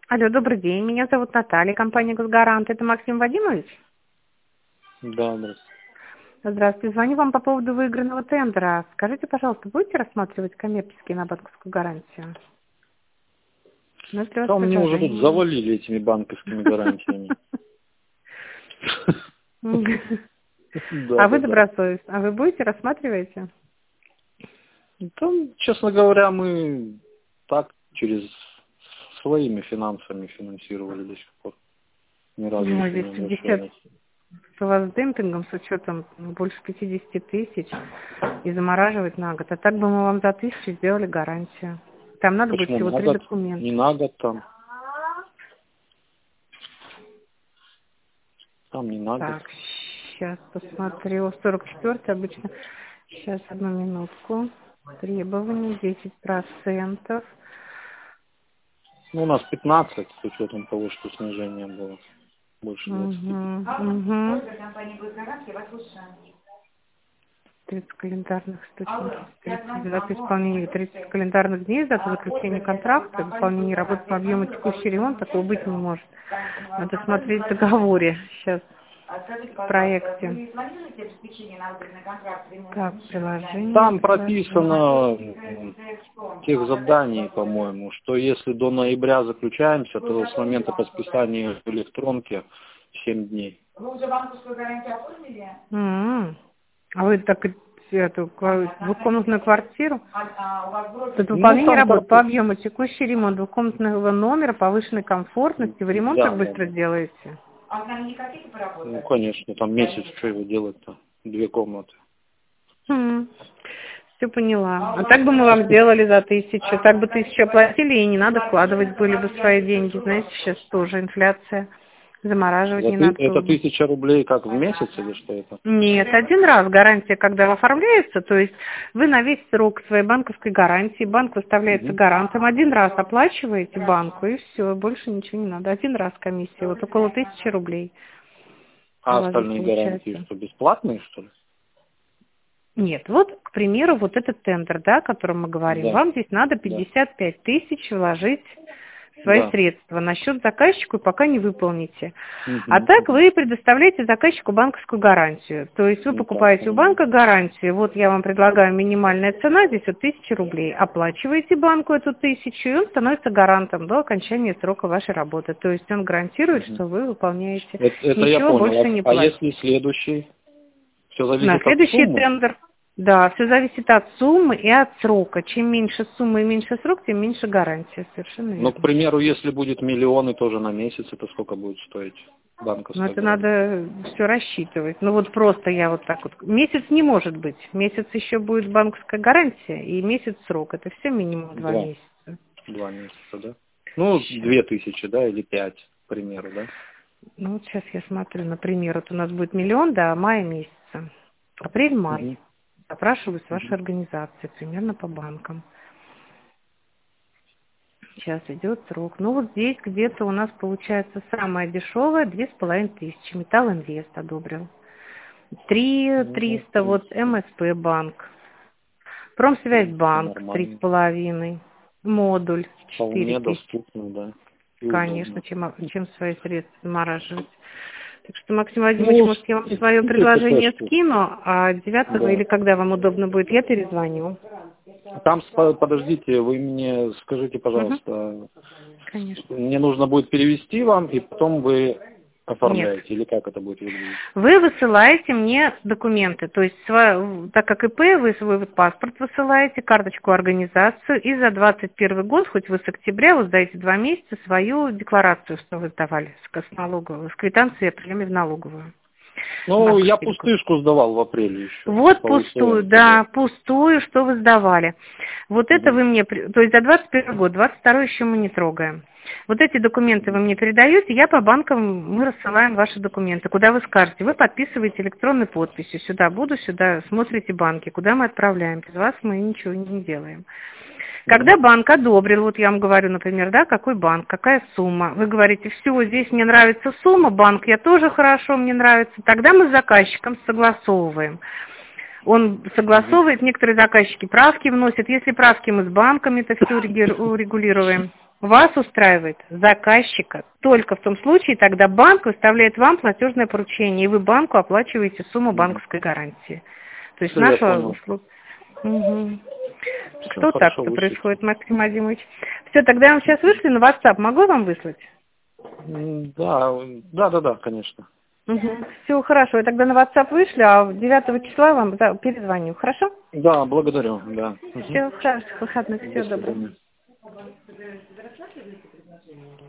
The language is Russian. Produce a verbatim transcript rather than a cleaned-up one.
Алло, добрый день. Меня зовут Наталья, компания «Госгарант». Это Максим Вадимович? Да, здравствуйте. Здравствуйте. Звоню вам по поводу выигранного тендера. Скажите, пожалуйста, будете рассматривать коммерческие на банковскую гарантию? Ну, если у вас Да, мне уже тут предложение. завалили этими банковскими гарантиями. А вы добросовестны? А вы будете, рассматриваете? Там, честно говоря, мы так через своими финансами финансировали до сих пор. Ни разу Ну, еще здесь не пятьдесят обращались. у вас с демпингом, с учетом больше пятидесяти тысяч, и замораживать на год. А так бы мы вам за тысячу сделали гарантию. Там надо будет Почему всего на три год? документа. Не на год там. Там не на год. Так, сейчас посмотрю. сорок четвёртый обычно. Сейчас, одну минутку. Требования десять процентов. Ну, у нас пятнадцать, с учетом того, что снижение было. Больше двадцати. Угу, угу. тридцать календарных источников. тридцать дата исполнения тридцать календарных дней, дата заключения контракта, выполнение работ по объему текущий ремонт, такого быть не может. Надо смотреть в договоре. Сейчас. В проекте. Так, приложение. Там прописано в тех заданий, по-моему, что если до ноября заключаемся, то с момента подписания в электронке семь дней. Вы уже банковскую гарантию оформили? Mm-hmm. А вы так эту двухкомнатную квартиру? Тут выполнение ну, работ по объему текущий ремонт двухкомнатного номера, повышенной комфортности. Вы ремонт да, так быстро да. делаете? А там не хотите поработать? Ну, конечно, там месяц, что его делать-то? Две комнаты. Хм. Все поняла. А так бы мы вам сделали за тысячу. Так бы тысячу оплатили, и не надо вкладывать были бы свои деньги. Знаете, сейчас тоже инфляция. Замораживать За не ты, надо. это тысяча рублей как в месяц или что это? Нет, один раз гарантия, когда оформляется, то есть вы на весь срок своей банковской гарантии, банк выставляется Угу. гарантом, один раз оплачиваете банку, и все, больше ничего не надо. Один раз комиссия, вот около тысячи рублей. А остальные гарантии что, бесплатные, что ли? Нет, вот, к примеру, вот этот тендер, да, о котором мы говорим, Да. вам здесь надо пятьдесят пять тысяч вложить свои Да. средства на счет заказчику, пока не выполните. Угу. А так вы предоставляете заказчику банковскую гарантию. То есть вы Ну, покупаете так, у банка гарантию. Вот я вам предлагаю минимальная цена, здесь вот тысяча рублей. Оплачиваете банку эту тысячу, и он становится гарантом до окончания срока вашей работы. То есть он гарантирует, угу. что вы выполняете. Это, это Ничего я понял. больше А, не а платите. если следующий? Все зависит На от следующий суммы? тендер. Да, все зависит от суммы и от срока. Чем меньше сумма и меньше срок, тем меньше гарантия. Совершенно верно. Ну, к примеру, если будет миллион и тоже на месяц, это сколько будет стоить банковская Но это гарантия? надо все рассчитывать. Ну вот просто я вот так вот. Месяц не может быть. Месяц еще будет банковская гарантия и месяц срок. Это все минимум два, Два. месяца. Два месяца, да? Ну, Сейчас. две тысячи, да, или пять, к примеру, да? Ну вот сейчас я смотрю, например, вот у нас будет миллион до мая месяца. Апрель-май. Угу. Запрашиваю с вашей Угу. организации, примерно по банкам. Сейчас идет срок. Ну вот здесь где-то у нас получается самое дешевое две с половиной тысячи. Металл Инвест одобрил. Три Ну, триста да, вот МСП банк. Промсвязьбанк три с половиной. Модуль четыре вполне тысячи. доступно, да. И Конечно, удобно. чем, чем свои средства замораживать. Так что, Максим Владимирович, Ну, может, я вам свое скиньте предложение ТПшку. скину, а девятого Да. или когда вам удобно будет, я перезвоню. Там, спо- подождите, вы мне скажите, Угу. пожалуйста, Конечно. мне нужно будет перевести вам, и потом вы Нет. оформляете, или как это будет выглядеть? Вы высылаете мне документы, то есть, сва- так как ИП, вы свой вот паспорт высылаете, карточку организацию, и за двадцать первый год, хоть вы с октября, вы сдаете два месяца свою декларацию, что вы сдавали с, с налоговой, с квитанцией о приеме в налоговую. Ну, я Банковский документ. пустышку сдавал в апреле еще. Вот по пустую, УСН, да, пустую, что вы сдавали. Вот это Угу. вы мне, при- то есть за двадцать первый год, двадцать второй еще мы не трогаем. Вот эти документы вы мне передаете, я по банкам, мы рассылаем ваши документы. Куда вы скажете? Вы подписываете электронной подписью. Сюда буду, сюда смотрите банки. Куда мы отправляем? Без вас мы ничего не делаем. Когда банк одобрил, вот я вам говорю, например, да, какой банк, какая сумма, вы говорите, все, здесь мне нравится сумма, банк я тоже хорошо, мне нравится, тогда мы с заказчиком согласовываем. Он согласовывает, некоторые заказчики правки вносят, если правки мы с банками это все урегулируем. Вас устраивает заказчика только в том случае, тогда банк выставляет вам платежное поручение, и вы банку оплачиваете сумму банковской гарантии. То есть Всё, наша я услуга. Угу. Всё, Что хорошо, так-то вышлите. происходит, Максим Азимович? Все, тогда я вам сейчас вышлю на WhatsApp. Могу вам выслать? М, Да, да, да, да, конечно. Угу. Все, хорошо. Я тогда на WhatsApp вышлю, а девятого числа вам за- перезвоню. Хорошо? Да, благодарю, да. Мгм. Все, хорошо. Выходных. До Всего доброго. свидания.